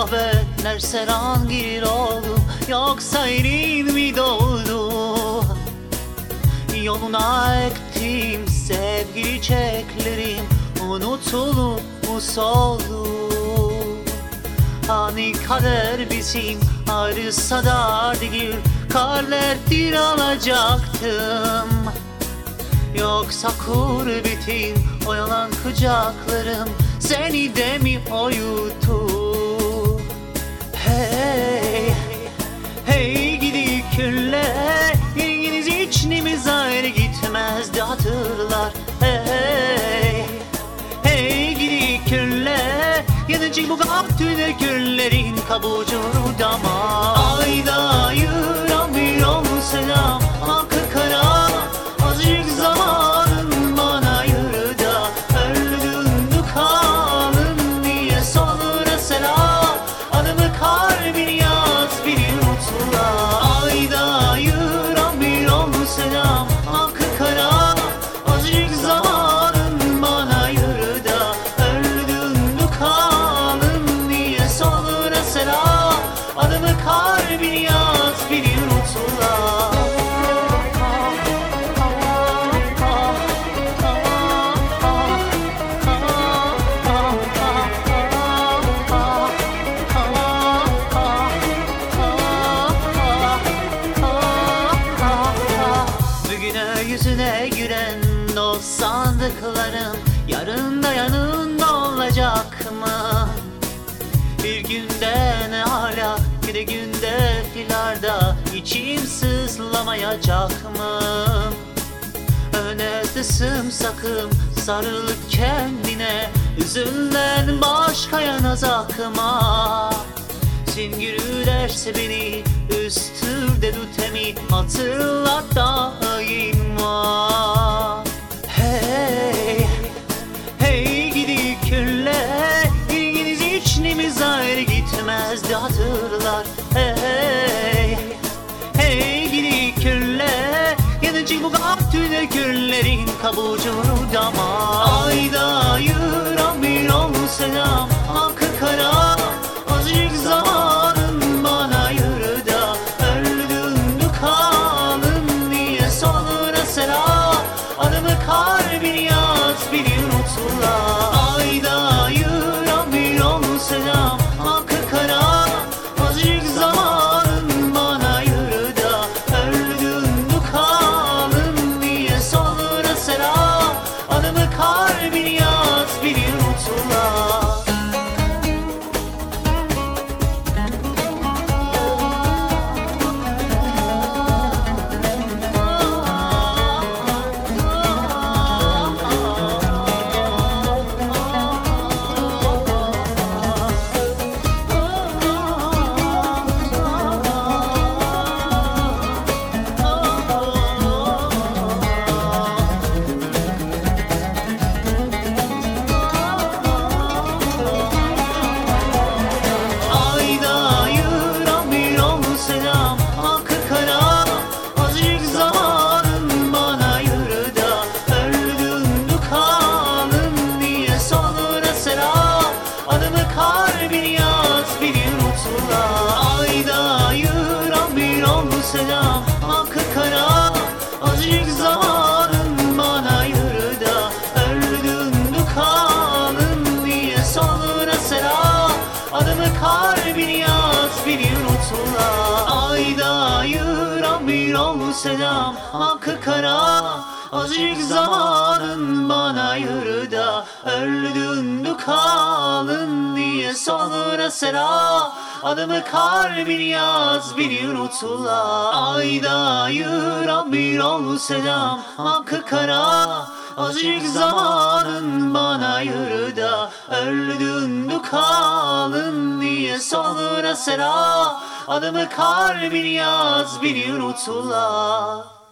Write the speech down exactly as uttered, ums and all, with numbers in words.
şehvetler serangil oldu, yoksa elin mi doldu? Yoluna ektim sevgi çiçeklerim, unutulup mu soldu? Hani kader bizim ayrılsa da değil, karlerdir alacaktım. Yoksa kurbetin o yalan kucaklarım seni de mi uyuttu? Hey, hey gidi küller, ilginiz içimiz ayrı gitmezdi hatırlar. Hey, hey gidi küller, yanıcı bu kaptüne güllerin kabucunu dama. Ayda ayıran bir yol selam, hakkı kara, azıcık zamanın bana ayır da öldün kalın diye sonra selam. Adımı kalbin yaz bir unutula. Ayda ayıran bir yol selam, hakkı kara, azıcık zamanın bana ayır da öldün kalın diye sonra selam. Adımı kalbin yaz bir unutula. Bugüne yüzüne gülen dost sandıklarım yarın da yanında olacak mı? Bir günde ne hala bir de günde filarda içim sızlamayacak mı? Öne sımsakım sarılıp kendine, üzülen başka yanacak mı? Singürü derse beni üstürde tutemi hatırlat daima. Hey, hey gidi küller, ilginiz içimiz ayrı gitmezdi hatırlar. Hey, hey gidi küller, yanıcı bu kaptüne güllerin kabucunu dama. Ayda ayıran bir yol selam, hakkı kara, azıcık zamanın bana ayır da öldün kalın diye sonra selam. Adımı kalbin yaz bir unutula. Ayda ayıran bir yol selam, hakkı kara, azıcık zamanın bana ayır da öldün kalın diye sonra selam. Adımı kalbin yaz bir unutula. Selam hakkı kara, azıcık zamanın bana ayır da öldün kalın diye sonra selam. Adımı kalbin yaz bir unutula. Ayda ayıran bir yol selam, hakkı kara, azıcık zamanın bana ayır da öldün kalın diye sonra selam. Adımı kalbin yaz bir unutula. Ayda ayıran bir yol selam, hakkı kara, azıcık zamanın bana ayır da öldün kalın diye sonra selam. Adımı kalbin yaz bir unutula.